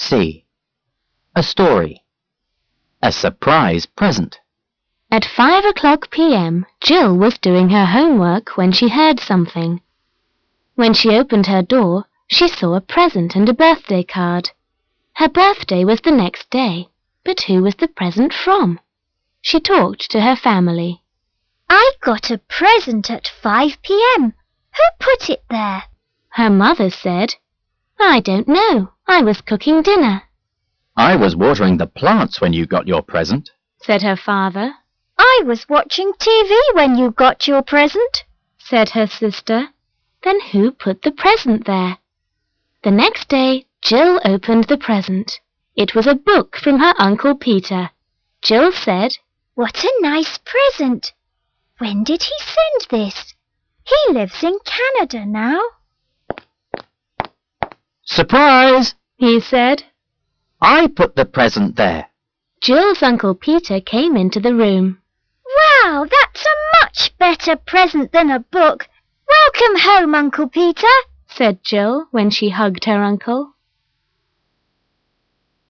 C. A story. A surprise present. At 5 p.m, Jill was doing her homework when she heard something. When she opened her door, she saw a present and a birthday card. Her birthday was the next day, but who was the present from? She talked to her family. I got a present at 5 p.m. Who put it there? Her mother said, I don't know. I was cooking dinner. I was watering the plants when you got your present, said her father. I was watching TV when you got your present, said her sister. Then who put the present there? The next day, Jill opened the present. It was a book from her Uncle Peter. Jill said, What a nice present! When did he send this? He lives in Canada now. Surprise! He said. I put the present there. Jill's Uncle Peter came into the room. Wow, that's a much better present than a book. Welcome home, Uncle Peter, said Jill when she hugged her uncle.